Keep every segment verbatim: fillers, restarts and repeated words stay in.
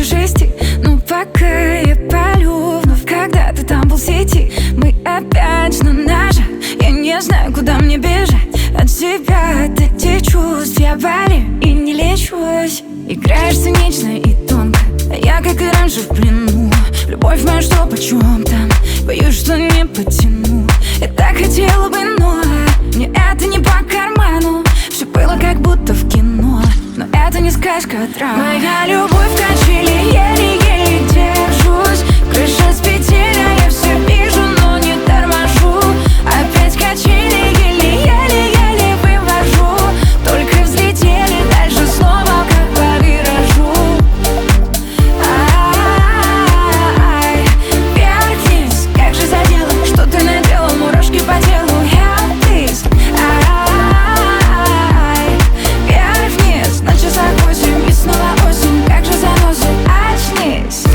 жести. Но пока я палю вновь, когда ты там был в сети. Мы опять на ноже, я не знаю, куда мне бежать от тебя, от этих чувств. Я болею и не лечусь. Играешь цинично и тонко, а я, как и раньше, в плену. Любовь моя, что почем там, боюсь, что не потяну. Я так хотела бы, но мне это не по карману. Все было как будто в кино, но это не сказка, а драма. Моя любовь в качели, еле-еле держусь. Крыша с петель, а я все вижу, но не торможу. Опять качели, еле-еле-еле вывожу. Только взлетели, дальше снова как по виражу. Ай, вверх-вниз, как же задела, что ты наделал, мурашки по телу. Help this. Ай, вверх-вниз, на часах восемь и снова осень, как же заносит, очнись.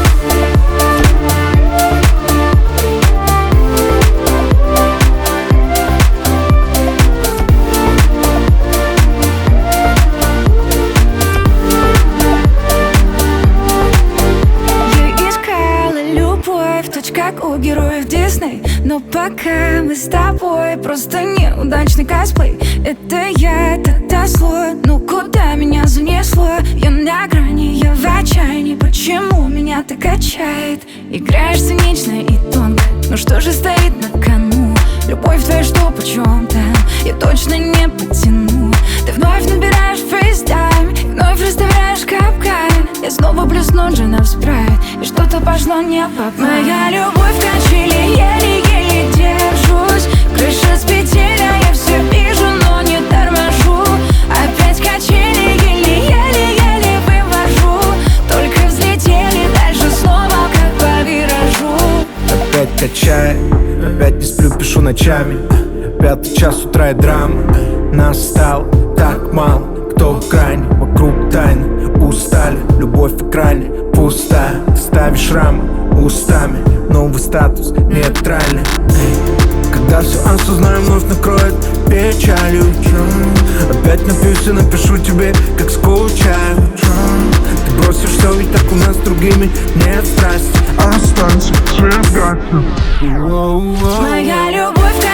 Как у героев Дисней. Но пока мы с тобой, просто неудачный косплей. Это я, это досло, ну куда меня занесло? Я на грани, я в отчаянии. Почему меня так качает? Играешь цинично и тонко, ну что же стоит на кону? Любовь твоя, что почем там, я точно не потяну. Ты вновь набираешь фейстайм, вновь расставляешь капкан. Я снова блесну джина в спрайт, и что-то пошло не по плану. Моя любовь в качели, еле-еле держусь. Крыша с петель, а я все вижу, но не торможу. Опять качели, еле-еле-еле вывожу. Только взлетели, дальше снова как по виражу. Опять качает, опять не сплю, пишу ночами. Пятый час утра и драма. Нас стало так мало, кто в грани, вокруг тайны. Устали, любовь в экране пустая. Ты ставишь рамы устами, новый статус нейтральный. Эй, когда все осознаю, вновь накроет печалью. Опять напьюсь и напишу тебе, как скучаю. Ты бросишь все, ведь так у нас с другими нет страсти. Останься, свет гаснет. Моя любовь.